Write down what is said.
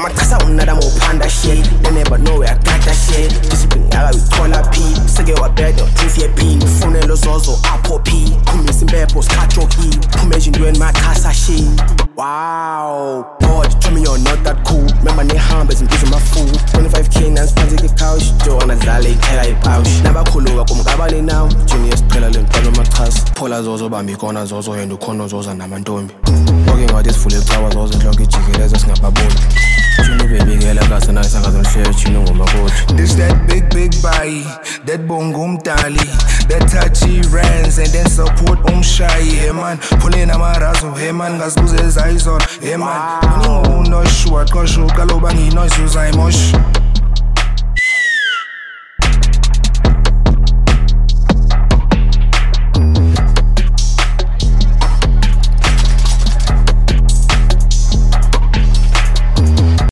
Amachasa unada mo panda shit. They never know where I got that shit. Discipline yaga we call a P. Sege wa bed no TV P. Phone lo zozo apo P. Kume simbepo skacho P. Kume jindwen my casa shit. Wow, boy, tell me you're not that cool. Remember ne hambers and using my food. 25K nans panty the couch. Joanna Zale tell I pouch. Never kulu wakumgabali now. Juniors pela lentalo matas. Pola zozo bambi kona zozo hendu kono zozo namantombi. Talking about this fully tower zozo clocky chicken snapaboni. Chini baby girl I got some nice and share chino with my coach. This that big body, that bongum tali, that touchy rands and then support shy. Hey man, pulling a marazo, hey man, gas loses eyes on, hey man. No short, cause you galobangi noise, I'm mush.